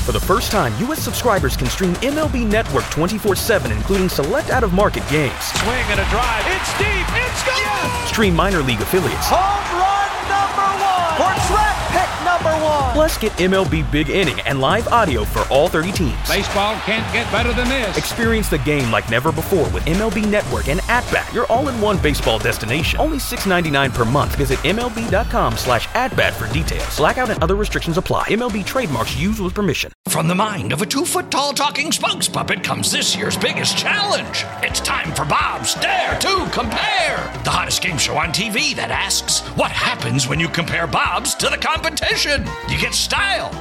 For the first time, U.S. subscribers can stream MLB Network 24/7, including select out-of-market games. Swing and a drive. It's deep. It's gone. Yes! Stream minor league affiliates. Home run number 1. Or draft pick number 1. Plus, get MLB Big Inning and live audio for all 30 teams. Baseball can't get better than this. Experience the game like never before with MLB Network and At-Bat, your all-in-one baseball destination. Only $6.99 per month. Visit MLB.com/atbat for details. Blackout and other restrictions apply. MLB trademarks used with permission. From the mind of a 2-foot-tall talking Spunks puppet comes this year's biggest challenge. It's time for Bob's Dare to Compare, the hottest game show on TV that asks, what happens when you compare Bob's to the competition? You get style.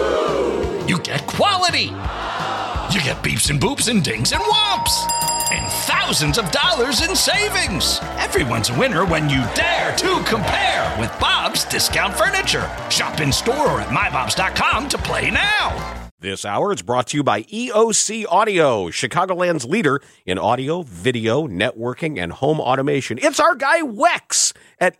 You get quality. You get beeps and boops and dings and whomps. And thousands of dollars in savings. Everyone's a winner when you dare to compare with Bob's Discount Furniture. Shop in store or at mybobs.com to play now. This hour is brought to you by EOC Audio, Chicagoland's leader in audio, video, networking, and home automation. It's our guy Wex at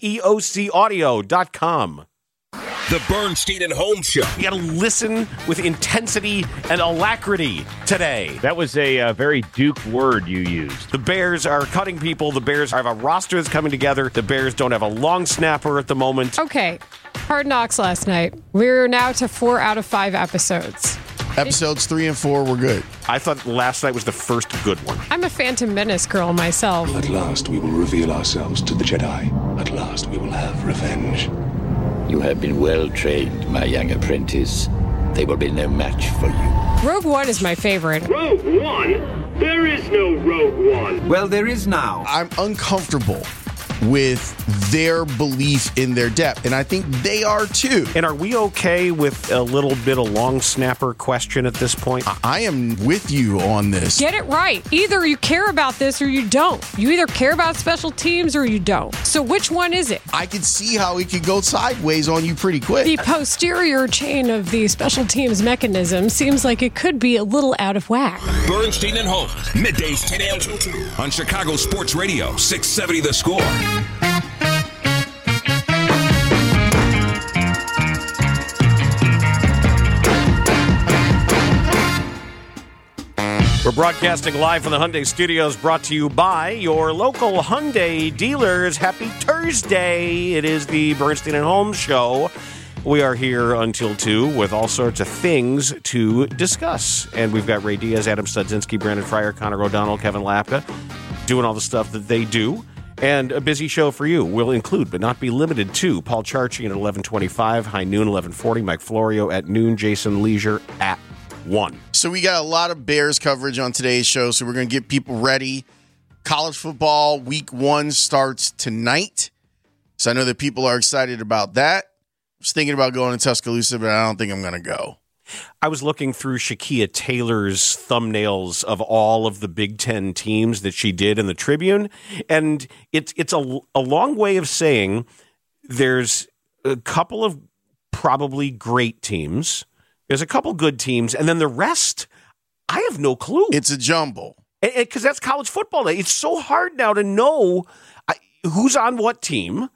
EOCaudio.com. The Bernstein and Holmes Show. You got to listen with intensity and alacrity today. That was a very Duke word you used. The Bears are cutting people. The Bears have a roster that's coming together. The Bears don't have a long snapper at the moment. Okay. Hard Knocks last night. We're now to 4 out of 5 episodes. Episodes 3 and 4 were good. I thought last night was the first good one. I'm a Phantom Menace girl myself. At last we will reveal ourselves to the Jedi. At last we will have revenge. You have been well trained, my young apprentice. They will be no match for you. Rogue One is my favorite. Rogue One? There is no Rogue One. Well, there is now. I'm uncomfortable with their belief in their depth, and I think they are too. And are we okay with a little bit of long snapper question at this point? I am with you on this. Get it right. Either you care about this or you don't. You either care about special teams or you don't. So which one is it? I could see how it could go sideways on you pretty quick. The posterior chain of the special teams mechanism seems like it could be a little out of whack. Bernstein and Holmes, middays 10 a.m. till 2 on Chicago Sports Radio, 670 The Score. We're broadcasting live from the Hyundai Studios, brought to you by your local Hyundai dealers. Happy Thursday. It is the Bernstein and Holmes Show. We are here until 2 with all sorts of things to discuss. And we've got Ray Diaz, Adam Studzinski, Brandon Fryer, Connor O'Donnell, Kevin Lapka, doing all the stuff that they do. And a busy show for you will include, but not be limited to, Paul Charchi at 11:25, high noon, 11:40, Mike Florio at noon, Jason Leisure at 1. So we got a lot of Bears coverage on today's show, so we're going to get people ready. College football week 1 starts tonight, so I know that people are excited about that. I was thinking about going to Tuscaloosa, but I don't think I'm going to go. I was looking through Shakia Taylor's thumbnails of all of the Big Ten teams that she did in the Tribune, and it's a long way of saying there's a couple of probably great teams, there's a couple good teams, and then the rest, I have no clue. It's a jumble. Because that's college football day. It's so hard now to know who's on what team.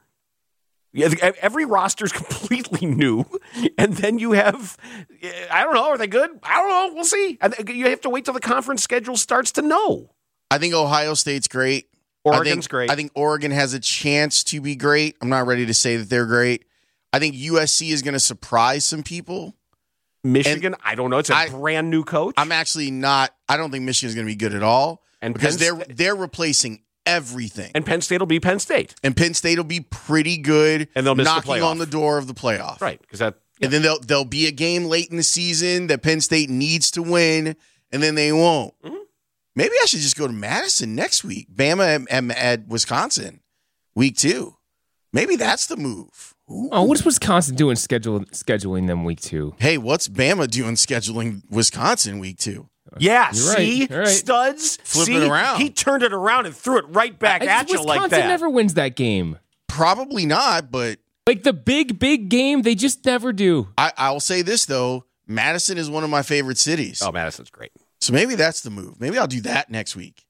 Every roster is completely new, and then you have, I don't know, are they good? I don't know. We'll see. You have to wait till the conference schedule starts to know. I think Ohio State's great. Oregon's great. I think Oregon has a chance to be great. I'm not ready to say that they're great. I think USC is going to surprise some people. Michigan, I don't know. It's a brand new coach. I'm actually not. I don't think Michigan's going to be good at all, and because they're replacing everything. And Penn State will be Penn State. And Penn State will be pretty good. And they'll miss knocking the playoff. on the door of the playoff. Right. Because that. Yeah. And then there'll be a game late in the season that Penn State needs to win, and then they won't. Mm-hmm. Maybe I should just go to Madison next week. Bama at Wisconsin, week 2. Maybe that's the move. Ooh. Oh, what's Wisconsin doing scheduling them week 2? Hey, what's Bama doing scheduling Wisconsin week 2? Yeah, You're see, right. Studs, flip it around. He turned it around and threw it right back at you like that. Wisconsin never wins that game. Probably not, but like the big game, they just never do. I will say this though, Madison is one of my favorite cities. Oh, Madison's great. So maybe that's the move. Maybe I'll do that next week.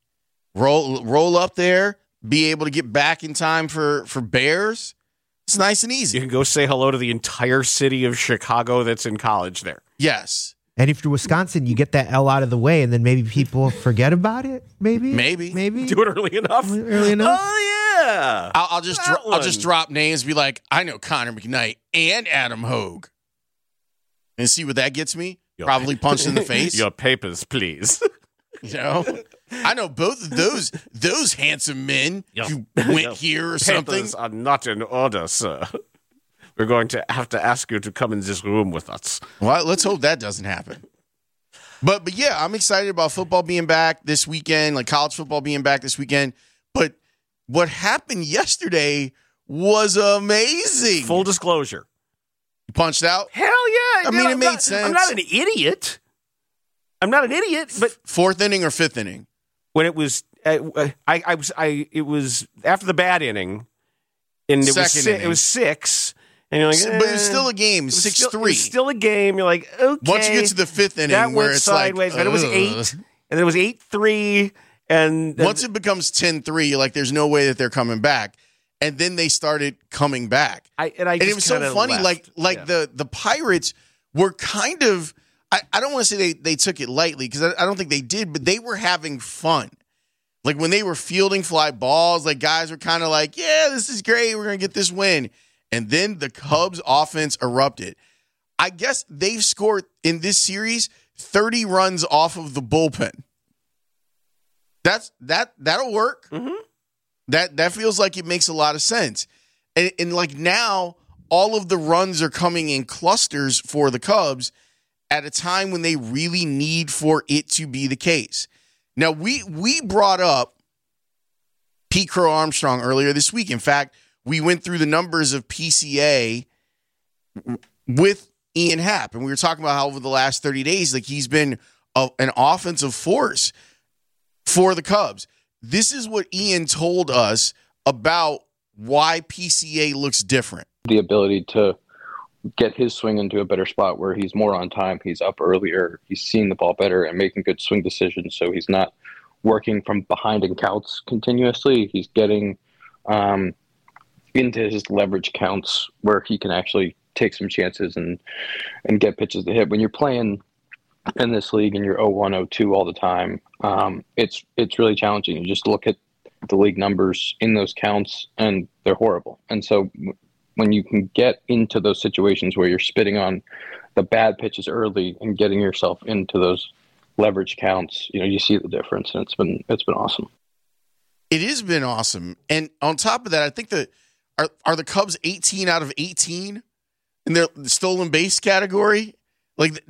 Roll up there, be able to get back in time for Bears. It's nice and easy. You can go say hello to the entire city of Chicago that's in college there. Yes. And if you're Wisconsin, you get that L out of the way, and then maybe people forget about it. Maybe. Do it early enough. Oh yeah. I'll just drop names. Be like, I know Connor McKnight and Adam Hogue, and see what that gets me. Probably punched in the face. Your papers, please. I know both of those handsome men who went here or something. Papers are not in order, sir. We're going to have to ask you to come in this room with us. Well, let's hope that doesn't happen. But yeah, I'm excited about football being back this weekend, like college football being back this weekend. But what happened yesterday was amazing. Full disclosure. You punched out? Hell yeah. I mean, it made sense. I'm not an idiot. But fourth inning or fifth inning? When it was, it was after the bad inning, and it was 6, and you're like, but it was still a game, 6-3. It was still a game. You're like, okay. Once you get to the fifth inning, that where went it's sideways, like, but it was 8, and then it was 8-3, and once it becomes 10-3, you're like, there's no way that they're coming back. And then they started coming back. And it was so funny. Left. The Pirates were kind of, I don't want to say they took it lightly, because I don't think they did, but they were having fun. Like when they were fielding fly balls, like guys were kind of like, yeah, this is great. We're going to get this win. And then the Cubs offense erupted. I guess they've scored in this series 30 runs off of the bullpen. That'll work. Mm-hmm. That feels like it makes a lot of sense. And like now, all of the runs are coming in clusters for the Cubs at a time when they really need for it to be the case. Now, we brought up Pete Crow Armstrong earlier this week. In fact, we went through the numbers of PCA with Ian Happ, and we were talking about how over the last 30 days, like he's been an offensive force for the Cubs. This is what Ian told us about why PCA looks different. The ability to get his swing into a better spot where he's more on time, he's up earlier, he's seeing the ball better and making good swing decisions, so he's not working from behind in counts continuously. He's getting into his leverage counts where he can actually take some chances and get pitches to hit. When you're playing in this league and you're 0-1, 0-2 all the time, it's really challenging. You just look at the league numbers in those counts and they're horrible. And so when you can get into those situations where you're spitting on the bad pitches early and getting yourself into those leverage counts, you see the difference, and it's been awesome. It has been awesome. And on top of that, I think are the Cubs 18 out of 18 in their stolen base category? Like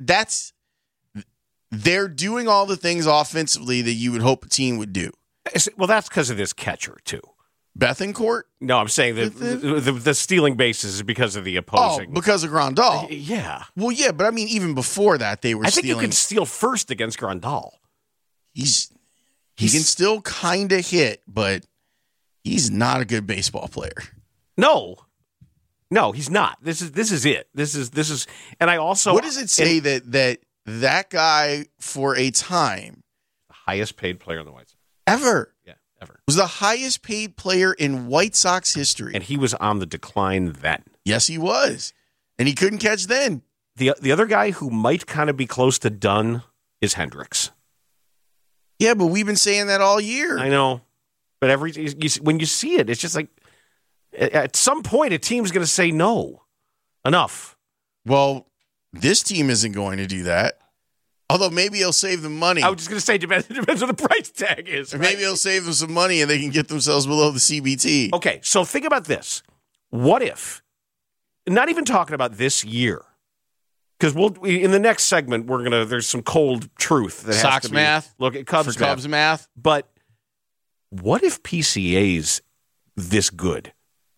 they're doing all the things offensively that you would hope a team would do. Well, that's because of this catcher too. Bethancourt? No, I'm saying that the stealing bases is because of the opposing. Oh, because of Grandal. Yeah. Well, yeah, but I mean, even before that, they were stealing. I think you can steal first against Grandal. He can still kind of hit, but he's not a good baseball player. No, he's not. This is it. This is, and I also. What does it say that guy for a time, the highest paid player in the White Sox ever? Yeah. Ever. Was the highest paid player in White Sox history. And he was on the decline then. Yes, he was. And he couldn't catch then. The other guy who might kind of be close to done is Hendricks. Yeah, but we've been saying that all year. I know. But when you see it, it's just like at some point a team's going to say no. Enough. Well, this team isn't going to do that. Although maybe he'll save them money. I was just going to say, depends what the price tag is. Right? Maybe he'll save them some money and they can get themselves below the CBT. Okay, so think about this. What if, not even talking about this year, because in the next segment, there's some cold truth. That Sox has to math? Look at Cubs for Cubs math. But what if PCA's this good?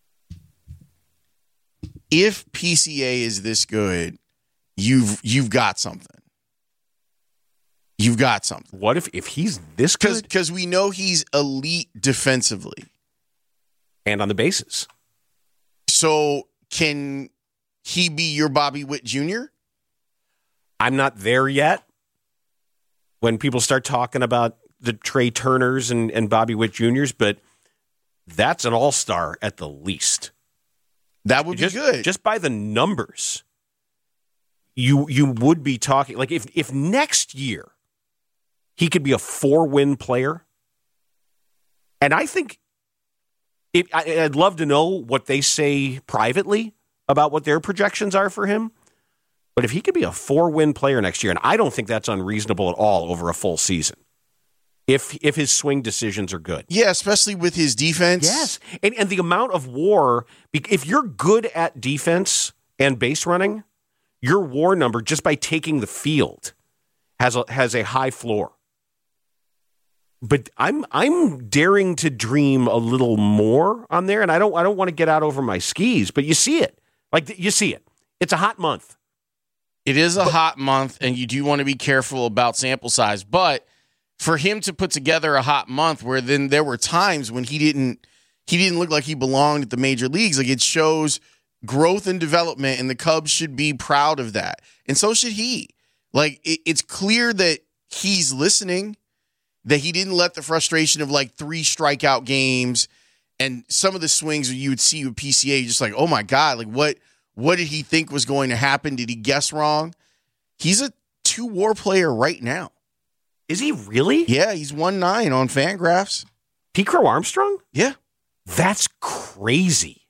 If PCA is this good, you've got something. You've got something. What if he's this good? Because we know he's elite defensively. And on the bases. So can he be your Bobby Witt Jr.? I'm not there yet. When people start talking about the Trey Turners and Bobby Witt Jr.'s, but that's an all-star at the least. That would be good. Just by the numbers. you would be talking like if next year he could be a 4-win player, and I think I'd love to know what they say privately about what their projections are for him. But if he could be a 4-win player next year, and I don't think that's unreasonable at all over a full season, if his swing decisions are good. Yeah, especially with his defense. Yes, and the amount of WAR, if you're good at defense and base running, your WAR number just by taking the field has a high floor. But I'm daring to dream a little more on there, and I don't want to get out over my skis, but you see it. Like you see it. It's a hot month. It is a hot month, and you do want to be careful about sample size. But for him to put together a hot month where then there were times when he didn't look like he belonged at the major leagues, like it shows growth and development, and the Cubs should be proud of that. And so should he. Like it's clear that he's listening, that he didn't let the frustration of like 3 strikeout games and some of the swings you would see with PCA just like, oh my God, like what did he think was going to happen? Did he guess wrong? He's a 2-WAR player right now. Is he really? Yeah, he's 1.9 on Fangraphs. Pete Crow Armstrong? Yeah. That's crazy.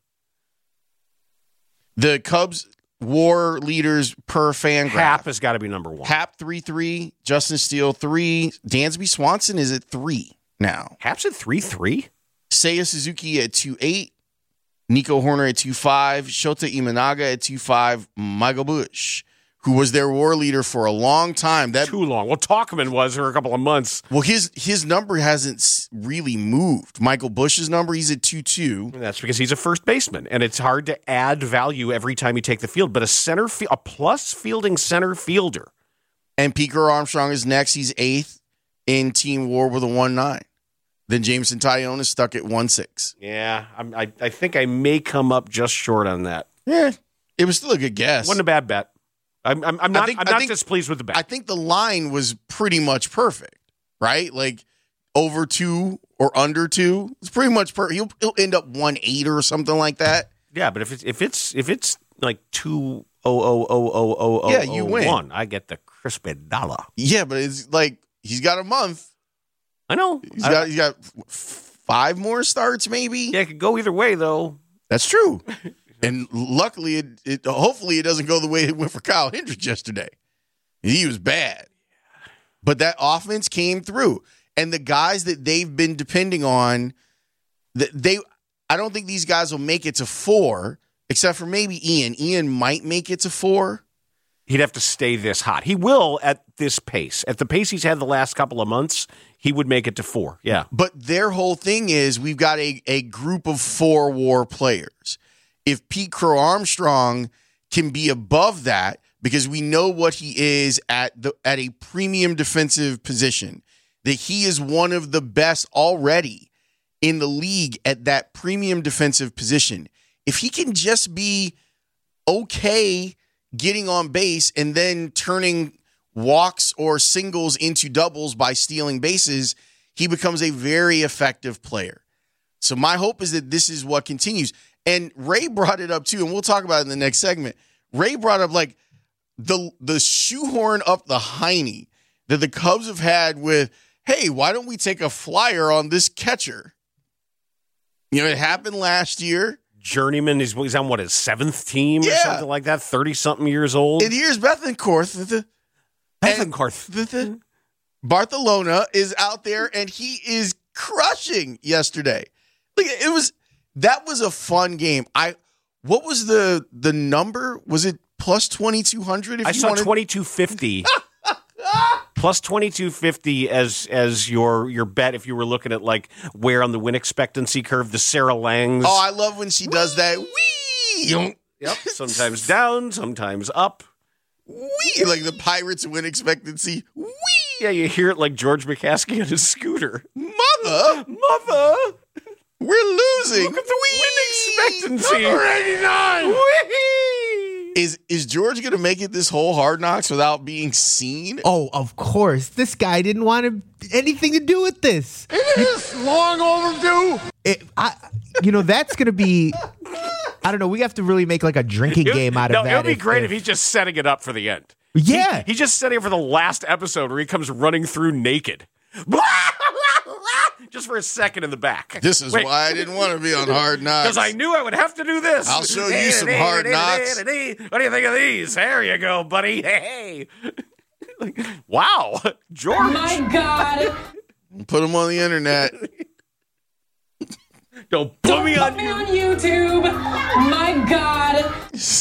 The Cubs WAR leaders per Fangraph. Happ has got to be number 1. Happ 3.3, Justin Steele 3, Dansby Swanson is at 3 now. Happ's at 3.3? Seiya Suzuki at 2.8, Nico Horner at 2.5, Shota Imanaga at 2.5, Michael Busch, who was their WAR leader for a long time. Too long. Well, Tauchman was for a couple of months. Well, his number hasn't really moved. Michael Busch's number, he's at 2.2. That's because he's a first baseman, and it's hard to add value every time you take the field. But a plus fielding center fielder. And Pete Crow Armstrong is next. He's 8th in team WAR with a 1.9. Then Jameson Taillon is stuck at 1.6. Yeah, I think I may come up just short on that. Yeah, it was still a good guess. Wasn't a bad bet. I'm not displeased with the bet. I think the line was pretty much perfect, right? Like over 2 or under 2. It's pretty much he'll end up 1.8 or something like that. Yeah, but if it's like 2.0000001, yeah, you win. I get the crispy dollar. Yeah, but it's like he's got a month. I know. He's got 5 more starts, maybe. Yeah, it could go either way, though. That's true. And luckily, hopefully it doesn't go the way it went for Kyle Hendricks yesterday. He was bad. But that offense came through. And the guys that they've been depending on, I don't think these guys will make it to 4, except for maybe Ian. Ian might make it to 4. He'd have to stay this hot. He will at this pace. At the pace he's had the last couple of months, he would make it to 4. Yeah. But their whole thing is we've got a group of 4 WAR players. If Pete Crow Armstrong can be above that, because we know what he is at a premium defensive position, that he is one of the best already in the league at that premium defensive position. If he can just be okay getting on base and then turning walks or singles into doubles by stealing bases, he becomes a very effective player. So my hope is that this is what continues. And Ray brought it up too, and we'll talk about it in the next segment. Ray brought up like the shoehorn up the hiney that the Cubs have had with, hey, why don't we take a flyer on this catcher? You know, it happened last year. Journeyman, he's on what, his 7th team or something like that, 30-something years old. And here's Bethancourt. Bethancourt. Barcelona is out there, and he is crushing yesterday. Like that was a fun game. What was the number? Was it plus 2,200? I saw 2,250. Plus 2,250 as your bet if you were looking at like where on the win expectancy curve the Sarah Langs. Oh, I love when she does that. Wee! Yep. Sometimes down, sometimes up. Wee! Like the Pirates win expectancy. Wee! Yeah, you hear it like George McCaskey on his scooter. Mother! We're losing. Look at the win expectancy. Number 89. Wee! Is George going to make it this whole Hard Knocks without being seen? Oh, of course. This guy didn't want anything to do with this. It is long overdue. That's going to be I don't know. We have to really make like a drinking game out of that. It would be great if he's just setting it up for the end. Yeah. He's just setting it for the last episode where he comes running through naked. Just for a second in the back. This is why I didn't want to be on Hard Knocks. Because I knew I would have to do this. I'll show you some Hard Knocks. What do you think of these? There you go, buddy. Hey. Wow. George. Oh, my God. Put them on the internet. Don't put me on YouTube. My God.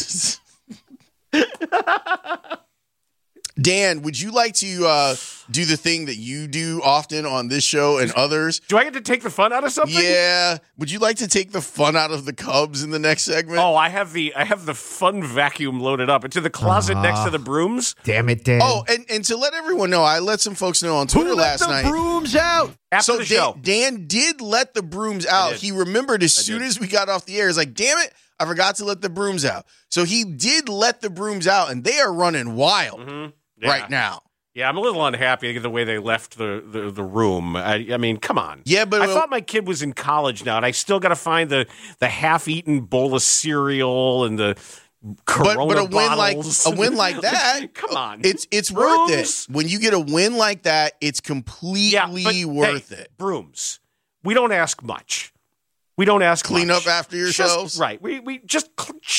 Dan, would you like to do the thing that you do often on this show and others? Do I get to take the fun out of something? Yeah. Would you like to take the fun out of the Cubs in the next segment? Oh, I have the fun vacuum loaded up. It's in the closet next to the brooms. Damn it, Dan. Oh, and to let everyone know, I let some folks know on Twitter last night. Brooms out. After the show. Dan did let the brooms out. He remembered as soon as we got off the air. He's like, damn it, I forgot to let the brooms out. So he did let the brooms out, and they are running wild right now. Yeah, I'm a little unhappy with the way they left the room. I mean, come on. Yeah, but I thought my kid was in college now, and I still got to find the half-eaten bowl of cereal and the Corona but a bottles. win like that, come on, it's worth it. When you get a win like that, it's completely worth it. Brooms, we don't ask much. We don't ask clean much. up after yourselves, right? We just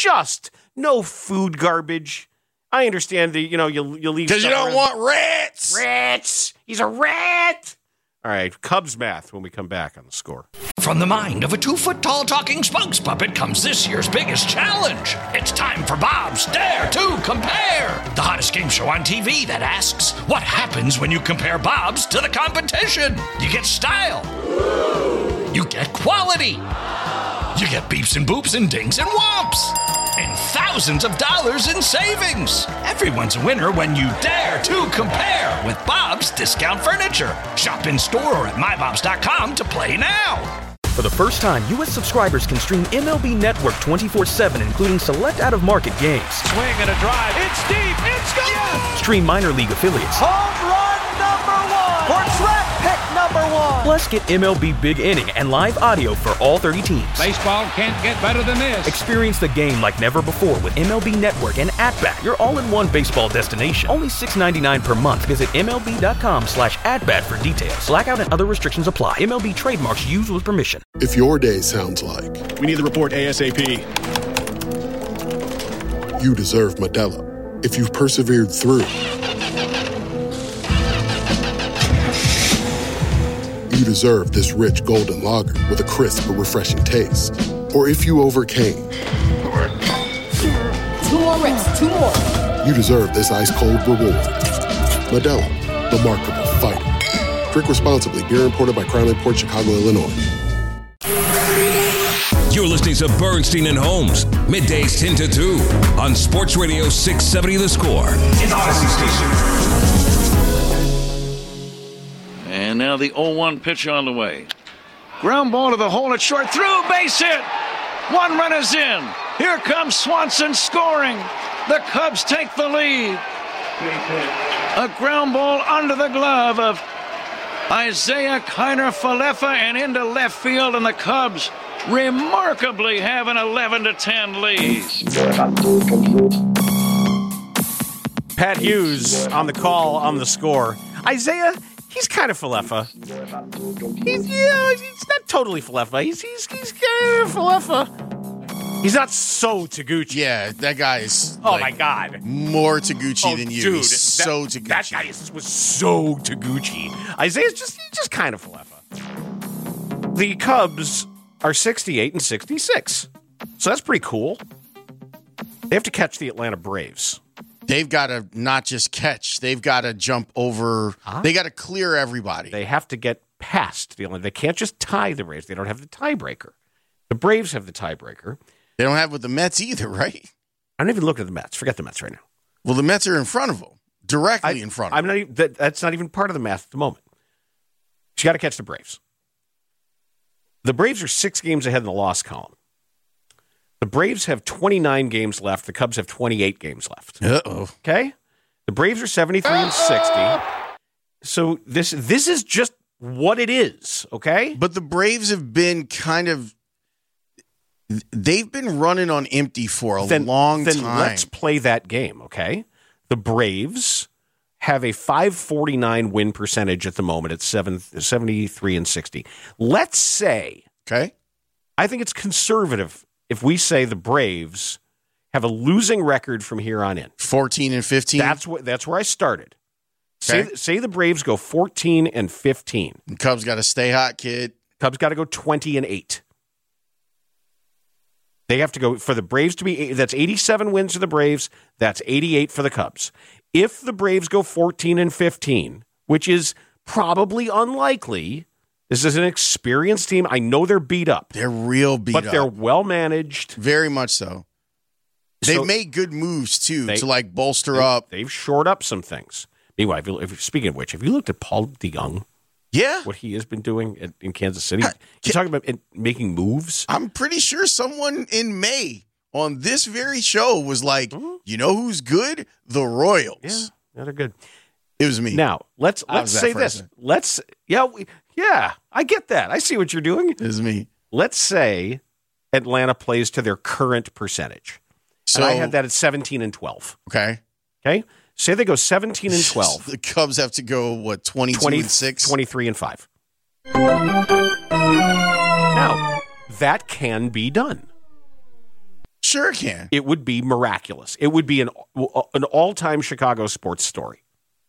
no food garbage. I understand you leave because you don't want rats. Rats. He's a rat. All right, Cubs math when we come back on The Score. From the mind of a 2-foot-tall talking spokes puppet comes this year's biggest challenge. It's time for Bob's Dare to Compare, the hottest game show on TV that asks, what happens when you compare Bob's to the competition? You get style. You get quality. You get beeps and boops and dings and whomps. And thousands of dollars in savings. Everyone's a winner when you dare to compare with Bob's Discount Furniture. Shop in store or at mybobs.com to play now. For the first time, U.S. subscribers can stream MLB Network 24/7, including select out-of-market games. Swing and a drive. It's deep. It's gone. Yes. Stream minor league affiliates. Home run number 1. For track pick number 1. Plus, get MLB Big Inning and live audio for all 30 teams. Baseball can't get better than this. Experience the game like never before with MLB Network and At-Bat, your all-in-one baseball destination. Only $6.99 per month. Visit MLB.com/AtBat for details. Blackout and other restrictions apply. MLB trademarks used with permission. If your day sounds like we need the report ASAP, you deserve Modelo. If you've persevered through, you deserve this rich golden lager with a crisp but refreshing taste. Or if you overcame. 2 more reps, 2 more. You deserve this ice-cold reward. Modelo, the Remarkable Fighter. Drink responsibly. Beer imported by Crown Imports, Chicago, Illinois. You're listening to Bernstein and Holmes, middays 10 to 2 on Sports Radio 670 The Score. It's Odyssey Station. And now the 0-1 pitch on the way. Ground ball to the hole at short, through, base hit. 1 run is in. Here comes Swanson scoring. The Cubs take the lead. A ground ball under the glove of Isaiah Kiner-Falefa and into left field, and the Cubs remarkably have an 11-10 lead. Pat Hughes on the call on The Score. Isaiah, he's kind of Falefa. He's not totally Falefa. He's kind of Falefa. He's not so Taguchi. Yeah, that guy is. Oh my God, more Taguchi than you. Dude, he's so Taguchi. That guy was so Taguchi. Isaiah's just kind of Falefa. The Cubs are 68 and 66, so that's pretty cool. They have to catch the Atlanta Braves. They've got to not just catch; they've got to jump over. They got to clear everybody. They have to get past the Atlanta. They can't just tie the Braves. They don't have the tiebreaker. The Braves have the tiebreaker. They don't have with the Mets either, right? I don't even look at the Mets. Forget the Mets right now. Well, the Mets are in front of them, directly in front of them. I'm not even, that's not even part of the math at the moment. You got to catch the Braves. The Braves are 6 games ahead in the loss column. The Braves have 29 games left. The Cubs have 28 games left. Uh-oh. Okay? The Braves are 73 and 60. So this is just what it is, okay? But the Braves have been kind of... They've been running on empty for a long time. Then let's play that game, okay? The Braves have a .549 win percentage at the moment at 73 and 60. Let's say, okay, I think it's conservative if we say the Braves have a losing record from here on in. 14 and 15? That's where I started. Okay. Say the Braves go 14 and 15. And Cubs got to stay hot, kid. Cubs got to go 20 and 8. They have to go for the Braves to be, that's 87 wins for the Braves. That's 88 for the Cubs. If the Braves go 14 and 15, which is probably unlikely, this is an experienced team. I know they're beat up. They're real beat up. But they're well managed. Very much so. They've made good moves, too, to like bolster up. They've shored up some things. Meanwhile, speaking of which, have you looked at Paul DeYoung? Yeah. What he has been doing in Kansas City? You're talking about making moves? I'm pretty sure someone in May on this very show was like, you know who's good? The Royals. Yeah, they're good. It was me. Now, let's say this. I get that. I see what you're doing. It was me. Let's say Atlanta plays to their current percentage. So, and I had that at 17 and 12. Okay. Say they go 17 and 12. The Cubs have to go, 22 and 6? 23 and 5. Now, that can be done. Sure it can. It would be miraculous. It would be an all-time Chicago sports story.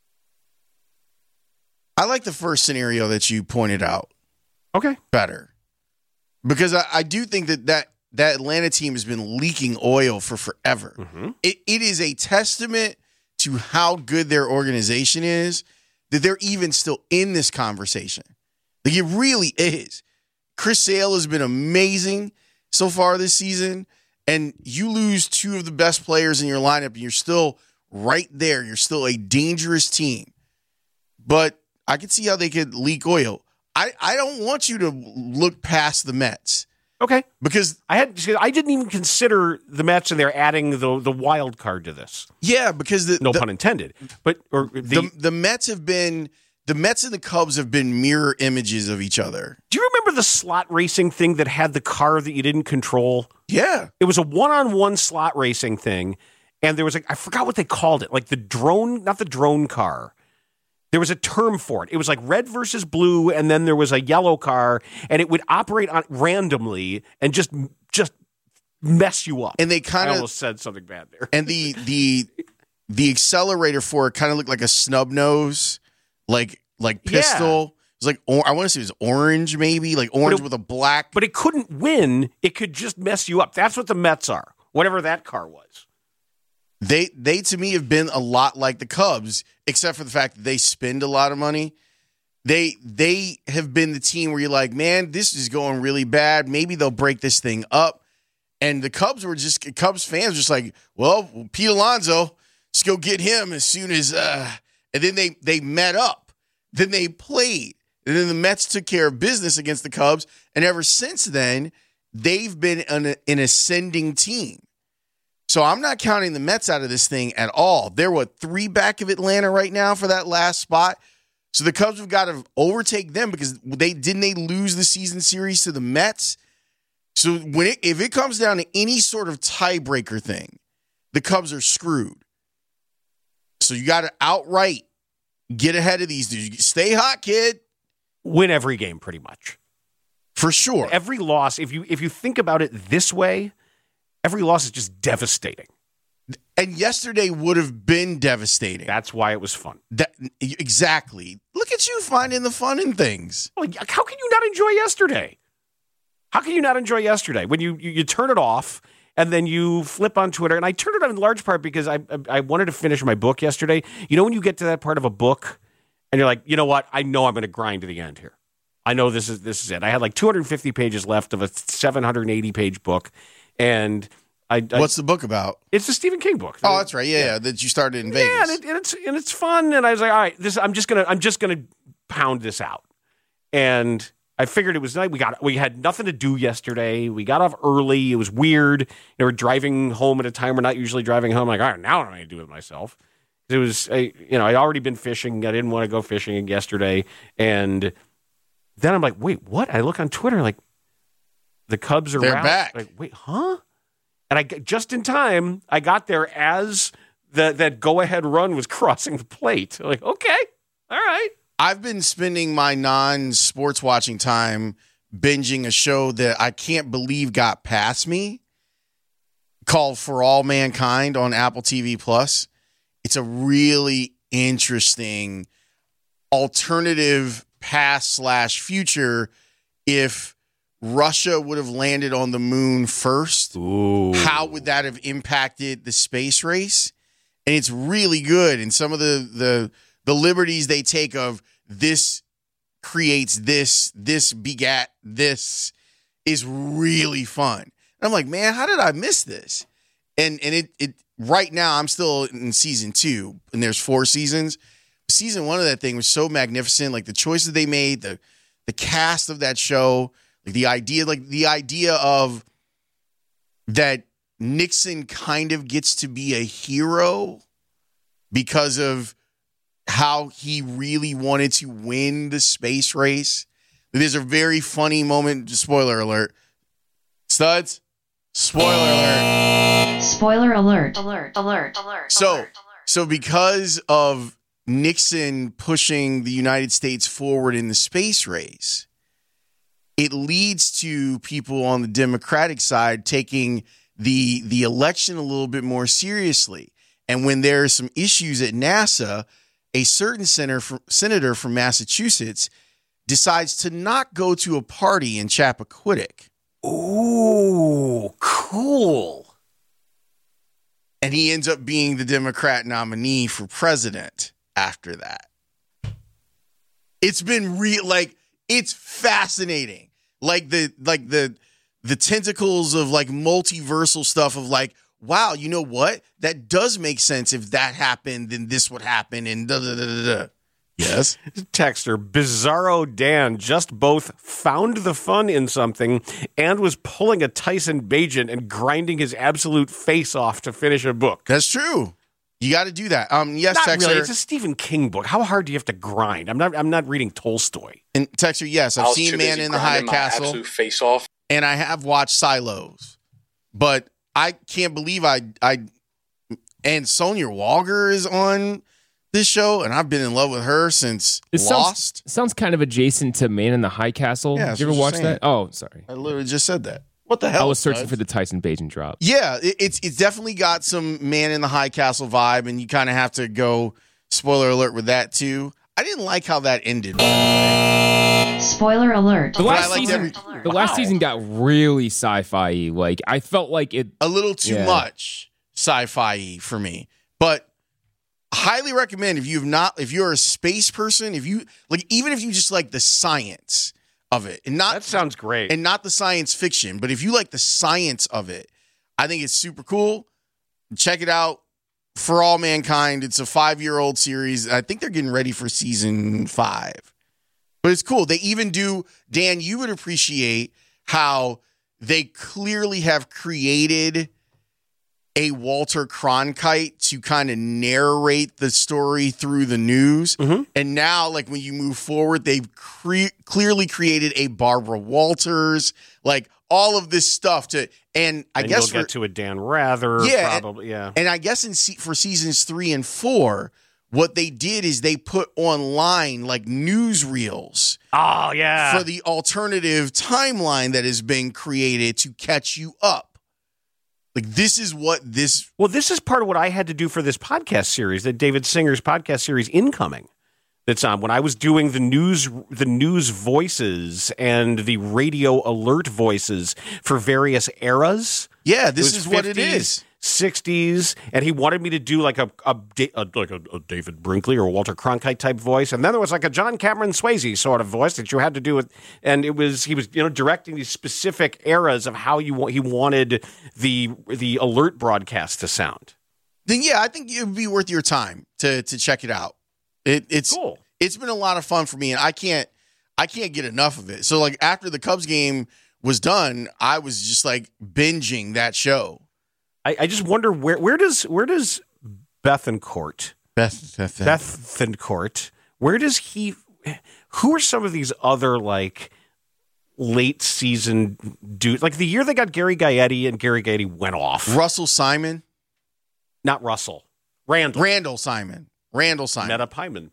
I like the first scenario that you pointed out. Okay. Better. Because I do think that Atlanta team has been leaking oil for forever. Mm-hmm. It is a testament to how good their organization is that they're even still in this conversation. Like, it really is. Chris Sale has been amazing so far this season, and you lose two of the best players in your lineup, and you're still right there. You're still a dangerous team. But I can see how they could leak oil. I don't want you to look past the Mets. Okay. Because I didn't even consider the Mets, and they're adding the wild card to this. Yeah, because no pun intended. But the Mets have been the Mets and the Cubs have been mirror images of each other. Do you remember the slot racing thing that had the car that you didn't control? Yeah. It was a one-on-one slot racing thing, and there was I forgot what they called it, like the drone, not the drone car. There was a term for it. It was like red versus blue, and then there was a yellow car, and it would operate randomly and just mess you up. And they I almost said something bad there. And the accelerator for it kind of looked like a snub nose, like pistol. It was like I want to say it was orange, maybe like orange with a black. But it couldn't win. It could just mess you up. That's what the Mets are. Whatever that car was. They to me have been a lot like the Cubs, except for the fact that they spend a lot of money. They have been the team where you're like, man, this is going really bad. Maybe they'll break this thing up. And the Cubs fans were just like, well, Pete Alonso, let's go get him as soon as and then they met up. Then they played. And then the Mets took care of business against the Cubs. And ever since then, they've been an ascending team. So I'm not counting the Mets out of this thing at all. They're 3 back of Atlanta right now for that last spot. So the Cubs have got to overtake them because they lose the season series to the Mets. So if it comes down to any sort of tiebreaker thing, the Cubs are screwed. So you got to outright get ahead of these dudes. Stay hot, kid. Win every game, pretty much. For sure. Every loss, if you think about it this way, every loss is just devastating. And yesterday would have been devastating. That's why it was fun. Exactly. Look at you finding the fun in things. Well, how can you not enjoy yesterday? How can you not enjoy yesterday? When you turn it off and then you flip on Twitter, and I turned it on in large part because I wanted to finish my book yesterday. You know when you get to that part of a book and you're like, you know what? I know I'm going to grind to the end here. I know this is it. I had like 250 pages left of a 780-page book, and what's the book about? It's a Stephen King book. Oh, that's right. Yeah. That you started in Vegas. Yeah, and it's fun. And I was like, all right, I'm just gonna pound this out. And I figured it was night. We had nothing to do yesterday. We got off early. It was weird. We're driving home at a time we're not usually driving home. I'm like, all right, now what am I gonna do with myself? It was I'd already been fishing. I didn't want to go fishing yesterday, and then I'm like, wait, what? I look on Twitter like, The Cubs are They're back. Like, wait, huh? And just in time, I got there as that go-ahead run was crossing the plate. Like, okay, all right. I've been spending my non-sports watching time binging a show that I can't believe got past me, called For All Mankind on Apple TV Plus. It's a really interesting alternative past/future if Russia would have landed on the moon first. Ooh. How would that have impacted the space race? And it's really good. And some of the liberties they take of this creates this begat this is really fun. And I'm like, man, how did I miss this? And it right now I'm still in season 2, and there's 4 seasons. Season 1 of that thing was so magnificent. Like the choices they made, the cast of that show, like the idea of that Nixon kind of gets to be a hero because of how he really wanted to win the space race. There's a very funny moment. Spoiler alert. Studs. Spoiler alert. Spoiler alert. Alert. Alert. Alert. So because of Nixon pushing the United States forward in the space race, it leads to people on the Democratic side taking the election a little bit more seriously. And when there are some issues at NASA, a certain senator from Massachusetts decides to not go to a party in Chappaquiddick. Ooh, cool. And he ends up being the Democrat nominee for president after that. It's been it's fascinating. Like the tentacles of like multiversal stuff of like, wow, you know what? That does make sense. If that happened, then this would happen, and da da da da da. Yes. Texter, Bizarro Dan just both found the fun in something and was pulling a Tyson Bagent and grinding his absolute face off to finish a book. That's true. You got to do that. Yes, not Texter. Really. It's a Stephen King book. How hard do you have to grind? I'm not reading Tolstoy. And Texter, yes, I've seen Man in the High Castle. Absolute face off. And I have watched Silos. But I can't believe and Sonya Walger is on this show, and I've been in love with her since Lost. Sounds kind of adjacent to Man in the High Castle. Yeah, Did you ever watch that? Oh, sorry. I literally just said that. What the hell? I was searching for the Tyson Bagent drop. Yeah, it's definitely got some Man in the High Castle vibe, and you kind of have to go spoiler alert with that too. I didn't like how that ended. Spoiler alert. The last season got really sci-fi-y. Like I felt like it a little too much sci-fi-y for me. But highly recommend if you're a space person, even if you just like the science of it, and not that sounds great, and not the science fiction, but if you like the science of it, I think it's super cool. Check it out. For All Mankind. It's a 5-year-old series. I think they're getting ready for season 5, but it's cool. They even do, Dan, you would appreciate how they clearly have created a Walter Cronkite to kind of narrate the story through the news. Mm-hmm. And now, like, when you move forward, they've clearly created a Barbara Walters, like all of this stuff and I guess you'll get to a Dan Rather, probably, yeah. And I guess for seasons 3 and 4, what they did is they put online like newsreels. Oh, yeah. For the alternative timeline that has been created to catch you up. Like, this is what this... Well, this is part of what I had to do for this podcast series, that David Singer's podcast series, Incoming, that's on. When I was doing the news voices and the radio alert voices for various eras. Yeah, this is 50s, what it is. 60s, and he wanted me to do like a David Brinkley or Walter Cronkite type voice, and then there was like a John Cameron Swayze sort of voice that you had to do with, and he was directing these specific eras of how he wanted the alert broadcast to sound. Then yeah, I think it would be worth your time to check it out. It's cool. It's been a lot of fun for me, and I can't get enough of it. So like after the Cubs game was done, I was just like binging that show. I just wonder where does Bethencourt, where does he? Who are some of these other like late season dude. Like the year they got Gary Gaetti and Gary Gaetti went off. Russell Simon? Not Russell. Randall Simon. Meta Pyman.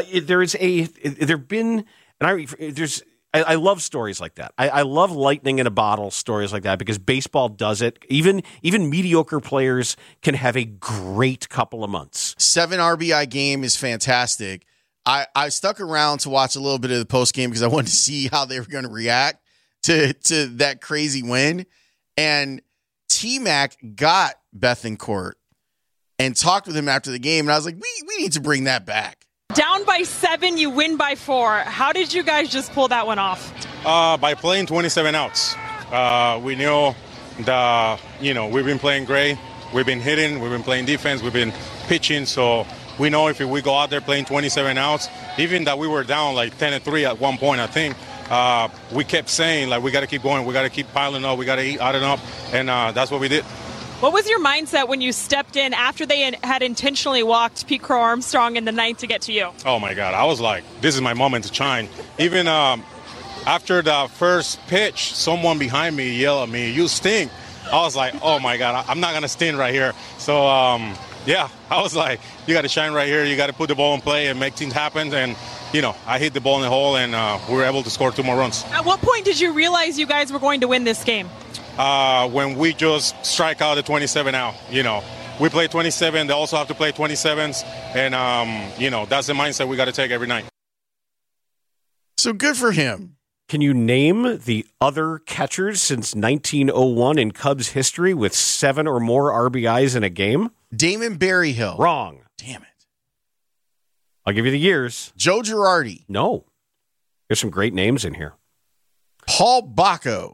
I love stories like that. I love lightning in a bottle stories like that because baseball does it. Even mediocre players can have a great couple of months. 7 RBI game is fantastic. I stuck around to watch a little bit of the post game because I wanted to see how they were going to react to that crazy win. And T-Mac got Bethancourt and talked with him after the game. And I was like, we need to bring that back. Down by 7, you win by 4. How did you guys just pull that one off? By playing 27 outs. We knew we've been playing great. We've been hitting. We've been playing defense. We've been pitching. So we know if we go out there playing 27 outs, even that we were down like 10-3 at one point, I think, we kept saying, like, we got to keep going. We got to keep piling up. We got to eat out and up. And that's what we did. What was your mindset when you stepped in after they had intentionally walked Pete Crow Armstrong in the ninth to get to you? Oh, my God. I was like, this is my moment to shine. Even after the first pitch, someone behind me yelled at me, "You stink." I was like, oh, my God, I'm not going to stink right here. So, I was like, you got to shine right here. You got to put the ball in play and make things happen. And, I hit the ball in the hole, and we were able to score 2 more runs. At what point did you realize you guys were going to win this game? When we just strike out the 27 out, we play 27. They also have to play 27s. And, that's the mindset we got to take every night. So good for him. Can you name the other catchers since 1901 in Cubs history with 7 or more RBIs in a game? Damon Berryhill. Wrong. Damn it. I'll give you the years. Joe Girardi. No. There's some great names in here. Paul Bacco.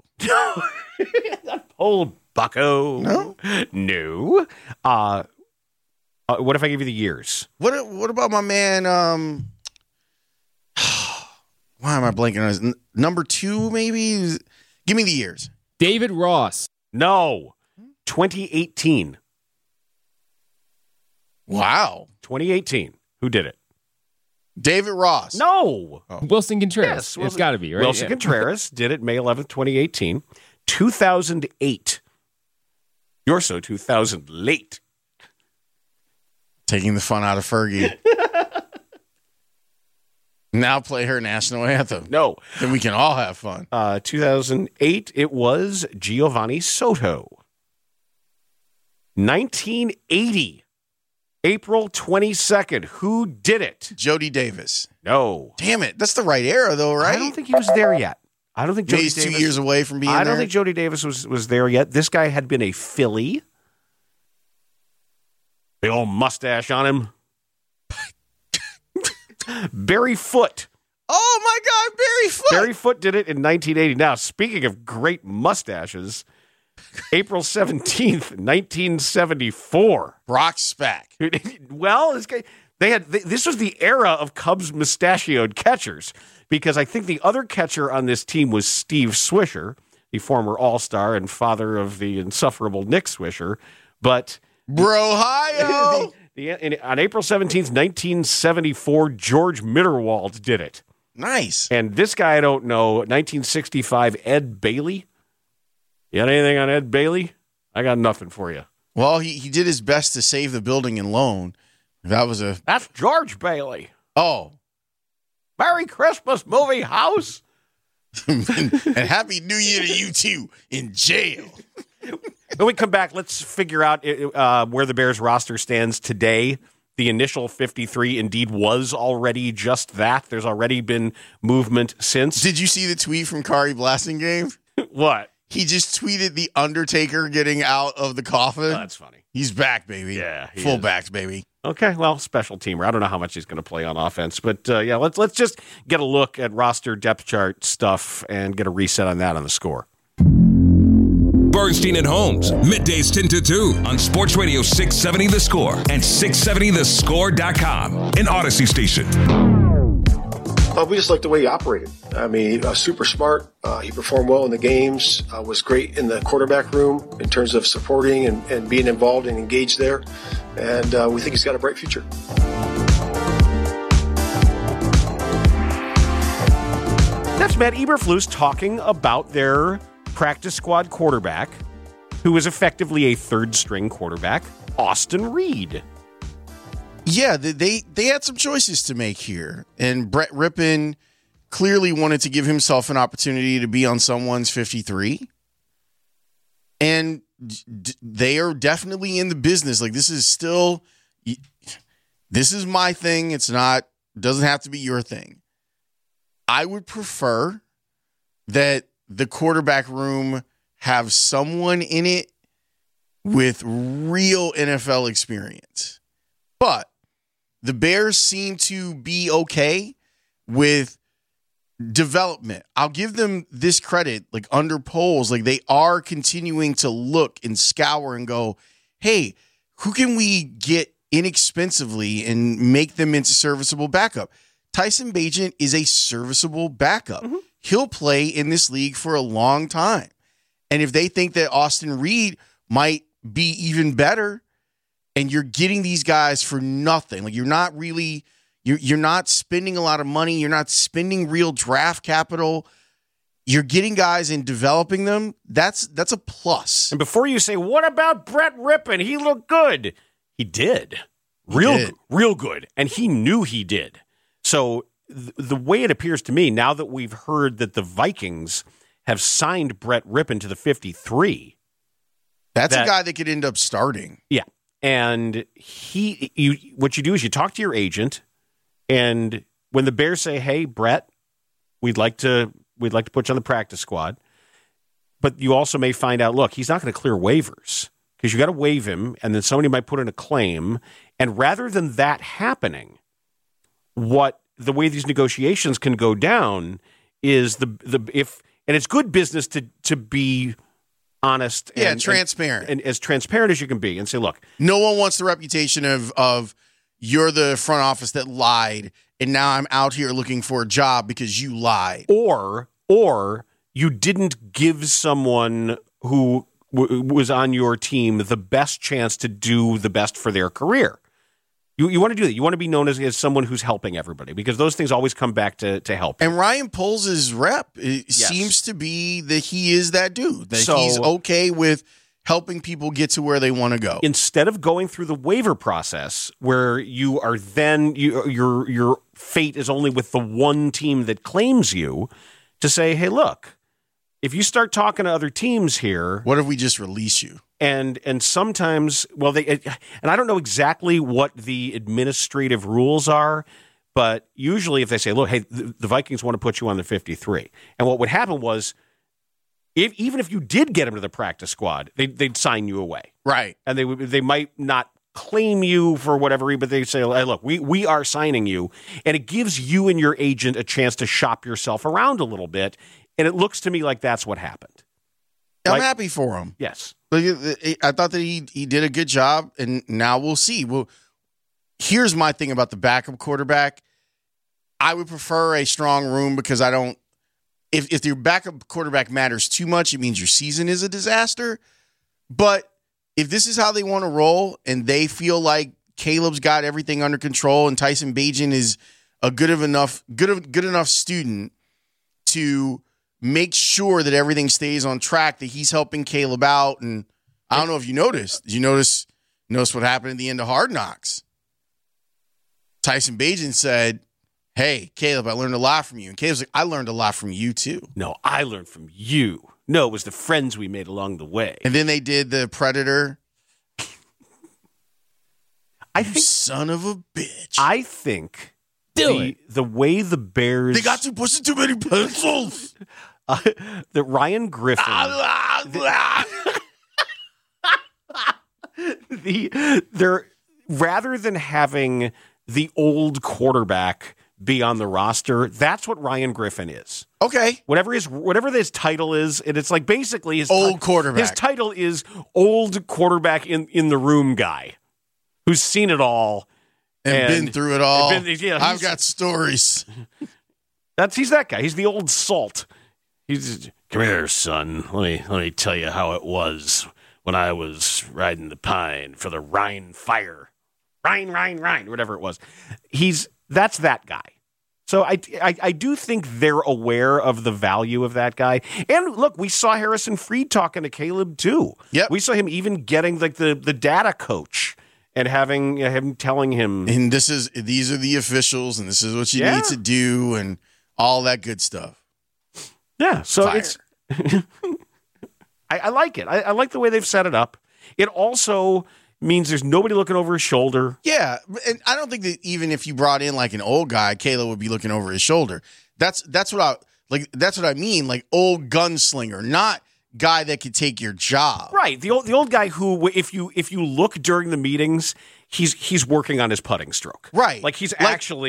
Paul Bacco. No. No. What if I give you the years? What about my man? Why am I blanking on his number 2? Maybe. Give me the years. David Ross. No. 2018. Wow. 2018. Who did it? David Ross. No. Oh. Wilson Contreras. It's got to be, right? Wilson Contreras did it May 11th, 2018. 2008. You're so 2000 late. Taking the fun out of Fergie. Now play her national anthem. No. Then we can all have fun. 2008, it was Giovanni Soto. 1980, April 22nd. Who did it? Jody Davis. No. Damn it. That's the right era, though, right? I don't think he was there yet. I don't think Jody Davis. He's 2 years away from being there. I don't think Jody Davis was there yet. This guy had been a Philly. Big old mustache on him. Barry Foote. Oh, my God, Barry Foote. Barry Foote did it in 1980. Now, speaking of great mustaches, April 17th, 1974. Brock Spack. Well, this was the era of Cubs mustachioed catchers because I think the other catcher on this team was Steve Swisher, the former All-Star and father of the insufferable Nick Swisher. But Brohio! On April 17th, 1974, George Mitterwald did it. Nice. And this guy I don't know, 1965, Ed Bailey. You got anything on Ed Bailey? I got nothing for you. Well, he did his best to save the building and loan. That's George Bailey. Oh. Merry Christmas, movie house. And Happy New Year to you, too, in jail. When we come back, let's figure out where the Bears roster stands today. The initial 53 indeed was already just that. There's already been movement since. Did you see the tweet from Kari Blasingame? What? He just tweeted The Undertaker getting out of the coffin. Oh, that's funny. He's back, baby. Yeah, full backs, baby. Okay, well, special teamer. I don't know how much he's going to play on offense, but let's just get a look at roster depth chart stuff and get a reset on that on the score. Bernstein and Holmes, middays 10 to 2 on Sports Radio 670 The Score and 670thescore.com, an Odyssey station. We just like the way he operated. I mean, super smart. He performed well in the games, was great in the quarterback room in terms of supporting and being involved and engaged there. And we think he's got a bright future. That's Here's Matt Eberflus talking about their practice squad quarterback, who is effectively a third-string quarterback, Austin Reed. Yeah, they had some choices to make here, and Brett Rippon clearly wanted to give himself an opportunity to be on someone's 53, and they are definitely in the business. Like, this is my thing. Doesn't have to be your thing. I would prefer that the quarterback room have someone in it with real NFL experience. But the Bears seem to be okay with development. I'll give them this credit, like under polls, like they are continuing to look and scour and go, hey, who can we get inexpensively and make them into serviceable backup? Tyson Bagent is a serviceable backup. Mm-hmm. He'll play in this league for a long time. And if they think that Austin Reed might be even better, and you're getting these guys for nothing, like you're not spending a lot of money, you're not spending real draft capital, you're getting guys and developing them, that's a plus. And before you say, what about Brett Rippon? He looked good. He did. Real good. And he knew he did. So the way it appears to me, now that we've heard that the Vikings have signed Brett Rippon to the 53. That's a guy that could end up starting. Yeah. And what you do is you talk to your agent, and when the Bears say, hey, Brett, we'd like to put you on the practice squad, but you also may find out, look, he's not going to clear waivers because you got to waive him, and then somebody might put in a claim. And rather than that happening, the way these negotiations can go down is and it's good business to be honest and transparent and as transparent as you can be and say, look, no one wants the reputation of you're the front office that lied and now I'm out here looking for a job because you lied, or you didn't give someone who was on your team the best chance to do the best for their career. You want to do that. You want to be known as someone who's helping everybody, because those things always come back to help. And Ryan Poles' rep seems to be that he is that dude. That he's okay with helping people get to where they want to go. Instead of going through the waiver process where you are then your fate is only with the one team that claims you, to say, hey, look, if you start talking to other teams here, what if we just release you? And sometimes, and I don't know exactly what the administrative rules are, but usually if they say, look, hey, the Vikings want to put you on the 53. And what would happen was, even if you did get them to the practice squad, they'd sign you away. Right. And they might not claim you for whatever reason, but they say, hey, look, we are signing you. And it gives you and your agent a chance to shop yourself around a little bit. And it looks to me like that's what happened. I'm happy for him. Yes. I thought that he did a good job, and now we'll see. Well, here's my thing about the backup quarterback. I would prefer a strong room because I don't – if your backup quarterback matters too much, it means your season is a disaster. But if this is how they want to roll and they feel like Caleb's got everything under control and Tyson Bagent is a good enough student to – make sure that everything stays on track, that he's helping Caleb out. And I don't know if you noticed. Did you notice what happened at the end of Hard Knocks? Tyson Bagent said, hey, Caleb, I learned a lot from you. And Caleb's like, I learned a lot from you too. No, I learned from you. No, it was the friends we made along the way. And then they did the Predator. I think, son of a bitch. I think the way the Bears... They got to push too many pencils. That Ryan Griffin... they're rather than having the old quarterback be on the roster, that's what Ryan Griffin is. Okay. Whatever his title is, and it's like basically his old quarterback. His title is old quarterback in the room guy who's seen it all. And been through it all. I've got stories. He's that guy. He's the old salt. He's, come here, son. Let me tell you how it was when I was riding the pine for the Rhine fire. Rhine, whatever it was. That's that guy. So I do think they're aware of the value of that guy. And look, we saw Harrison Freed talking to Caleb too. Yep. We saw him even getting like the data coach and having him telling him. And these are the officials, and this is what you need to do, and all that good stuff. Yeah. So Fire. it's. I like it. I like the way they've set it up. It also means there's nobody looking over his shoulder. Yeah, and I don't think that even if you brought in like an old guy, Caleb would be looking over his shoulder. That's what I mean, like old gunslinger, not guy that could take your job. Right. The old guy who, if you look during the meetings, he's working on his putting stroke. Right. Like he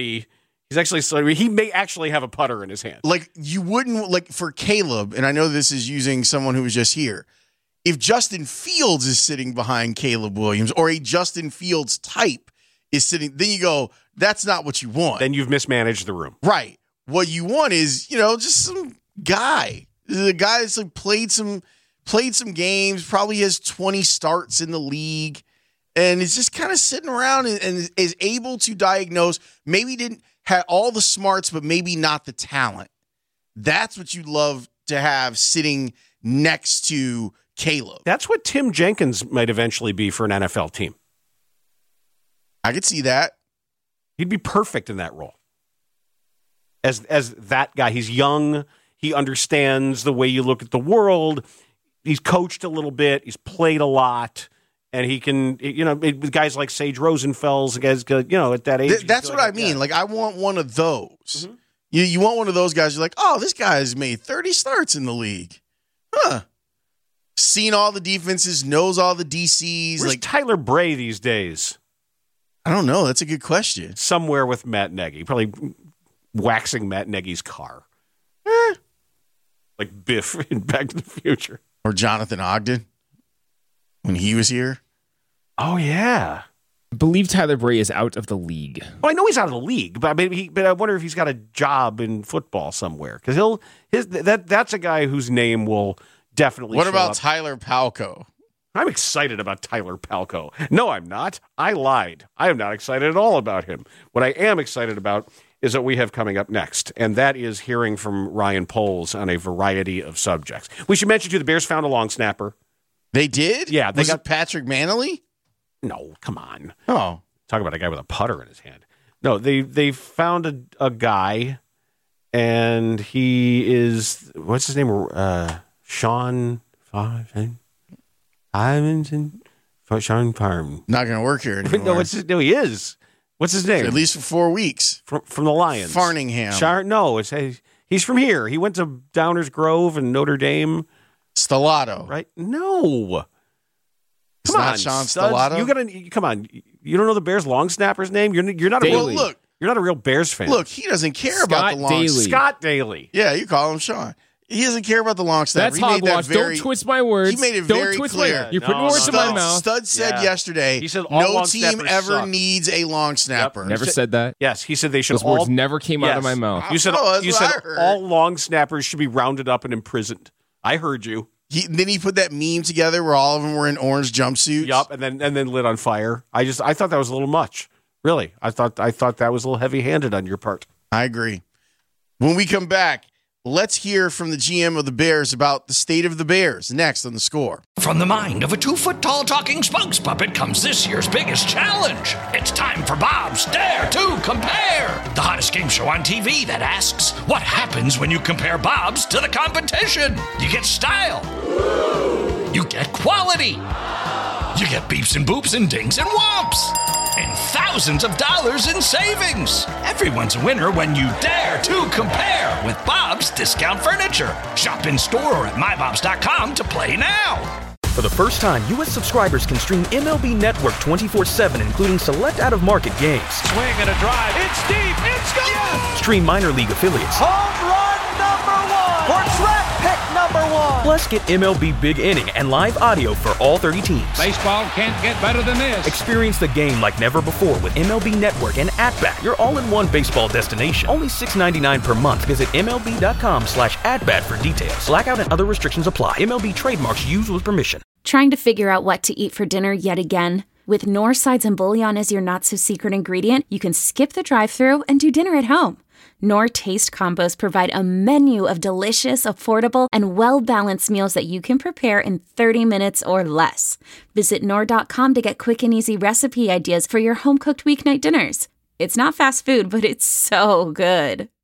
may actually have a putter in his hand. Like you wouldn't, like for Caleb, and I know this is using someone who was just here. If Justin Fields is sitting behind Caleb Williams, or a Justin Fields type is sitting, then you go, that's not what you want. Then you've mismanaged the room. Right. What you want is, just some guy. The guy that's like played some games, probably has 20 starts in the league, and is just kind of sitting around and is able to diagnose, maybe didn't have all the smarts, but maybe not the talent. That's what you love to have sitting next to Caleb. That's what Tim Jenkins might eventually be for an NFL team. I could see that. He'd be perfect in that role. As that guy, he's young. He understands the way you look at the world. He's coached a little bit. He's played a lot. And he can, guys like Sage Rosenfels, guys, at that age. That's what I mean. Yeah. Like, I want one of those. Mm-hmm. You want one of those guys. You're like, oh, this guy's made 30 starts in the league. Huh. Seen all the defenses, knows all the DCs. Where's like Tyler Bray these days? I don't know. That's a good question. Somewhere with Matt Nagy. Probably waxing Matt Nagy's car. Like Biff in Back to the Future. Or Jonathan Ogden when he was here. Oh, yeah. I believe Tyler Bray is out of the league. Well, I know he's out of the league, but I wonder if he's got a job in football somewhere. Because that's a guy whose name will definitely What show about up. Tyler Palko? I'm excited about Tyler Palko. No, I'm not. I lied. I am not excited at all about him. What I am excited about is what we have coming up next, and that is hearing from Ryan Poles on a variety of subjects. We should mention, too, the Bears found a long snapper. They did? Yeah. Was it Patrick Manley? No, come on. Oh. Talk about a guy with a putter in his hand. No, they found a guy, and he is, what's his name? Sean Ivinson? Sean Parham. Not going to work here anymore. No, he is. What's his name? At least for 4 weeks. From the Lions. Farningham. He's from here. He went to Downers Grove and Notre Dame. Stellato. Right? No. It's not Sean Stellato? Come on. You don't know the Bears long snapper's name? You're not a real, look. You're not a real Bears fan. Look, he doesn't care about the long Daly. Scott Daly. Yeah, you call him Sean. He doesn't care about the long snapper. That's hogwash. Don't twist my words. He made it Don't very twist clear. You're putting words in my mouth. Stud said yesterday, he said all no long team snappers ever suck. needs a long snapper. Never said that. Yes, he said they should Those words never came out of my mouth. You said all long snappers should be rounded up and imprisoned. I heard you. Then he put that meme together where all of them were in orange jumpsuits. Yup, and then lit on fire. I thought that was a little much. Really, I thought that was a little heavy-handed on your part. I agree. When we come back, let's hear from the GM of the Bears about the state of the Bears next on The Score. From the mind of a 2-foot-tall talking spokes puppet comes this year's biggest challenge. It's time for Bob's Dare to Compare, the hottest game show on TV that asks, what happens when you compare Bob's to the competition? You get style. You get quality. You get beeps and boops and dings and whomps. And thousands of dollars in savings. Everyone's a winner when you dare to compare with Bob's Discount Furniture. Shop in store or at mybobs.com to play now. For the first time, U.S. subscribers can stream MLB Network 24/7, including select out-of-market games. Swing and a drive. It's deep. It's gone. Yes. Stream minor league affiliates. Home run number 1. Or draft pick number 1. Plus, get MLB Big Inning and live audio for all 30 teams. Baseball can't get better than this. Experience the game like never before with MLB Network and At-Bat, your all-in-one baseball destination. Only $6.99 per month. Visit MLB.com/AtBat for details. Blackout and other restrictions apply. MLB trademarks used with permission. Trying to figure out what to eat for dinner yet again? With North Sides and Bouillon as your not-so-secret ingredient, you can skip the drive-thru and do dinner at home. Knorr Taste Combos provide a menu of delicious, affordable, and well-balanced meals that you can prepare in 30 minutes or less. Visit Knorr.com to get quick and easy recipe ideas for your home-cooked weeknight dinners. It's not fast food, but it's so good.